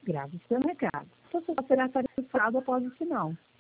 Grave seu recado. Você será tarifado após o sinal.